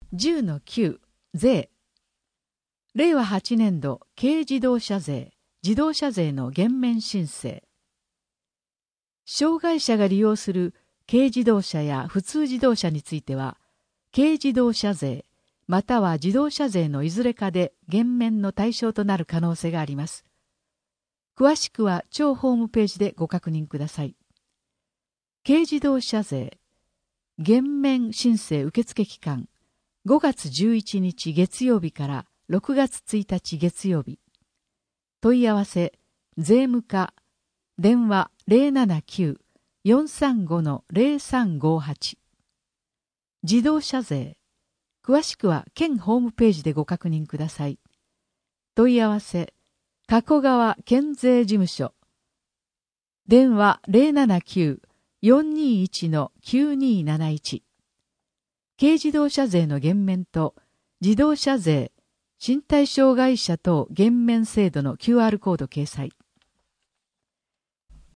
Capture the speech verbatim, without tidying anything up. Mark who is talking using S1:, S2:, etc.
S1: じゅうのきゅう、税。れいわはちねんど軽自動車税、自動車税の減免申請。障害者が利用する軽自動車や普通自動車については、軽自動車税、または自動車税のいずれかで減免の対象となる可能性があります。詳しくは庁ホームページでご確認ください。軽自動車税、減免申請受付期間、ごがつじゅういちにち月曜日からろくがつついたち月曜日。問い合わせ、税務課、電話 ゼロななきゅう よんさんご ゼロさんごはち。自動車税、詳しくは県ホームページでご確認ください。問い合わせ、加古川県税事務所。電話 ゼロななきゅう よんにいち きゅうになないち。軽自動車税の減免と自動車税、身体障害者等減免制度の キューアール コード掲載。